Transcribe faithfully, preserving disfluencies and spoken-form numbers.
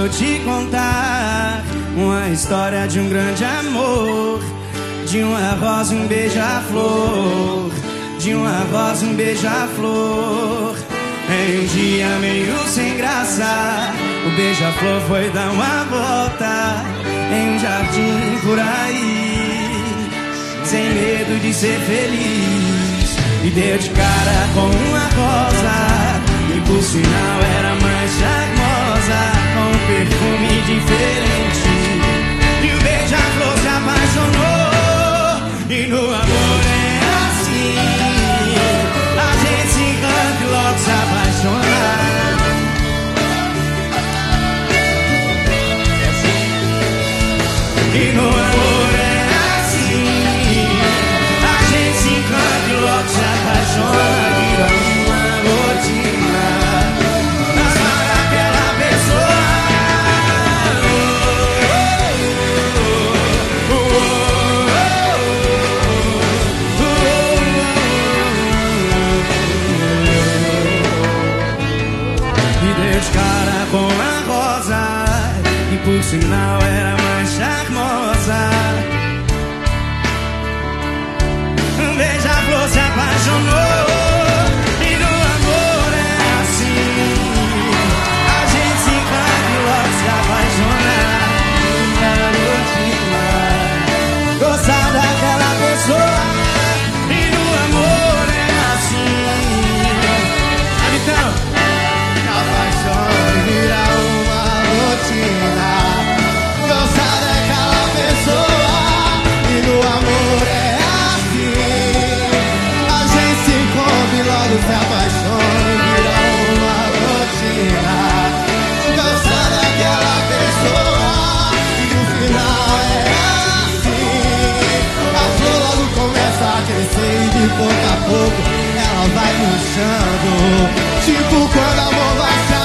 vou te contar uma história de um grande amor, de uma rosa e um beija-flor, de uma rosa e um beija-flor. Em um dia meio sem graça, o beija-flor foi dar uma volta em um jardim por aí, sem medo de ser feliz, e deu de cara com uma rosa, e por sinal era mais charmosa, com um perfume diferente. E o beija-flor se apaixonou, e no amor é assim, a gente se encanta e logo se apaixona. E no amor é assim, a gente se encanta e logo se apaixona. Vira uma rotina, amar aquela pessoa. Oh, oh, oh, oh, oh, oh. E deu de cara com a rosa, e por sinal era mais charmosa. Um beija-flor se apaixonou, e no amor é assim, a gente se encanta e logo se apaixona. Uma rotina, gostar daquela pessoa, e no amor é assim. Então, A paixão vira uma rotina, gostar daquela pessoa, e no amor é assim, a gente se encontra e logo se apaixona e vira uma rotina, gostar daquela pessoa, e no final é assim, a flor logo começa a crescer e de pouco a pouco ela vai murchando, tipo quando a mão vai se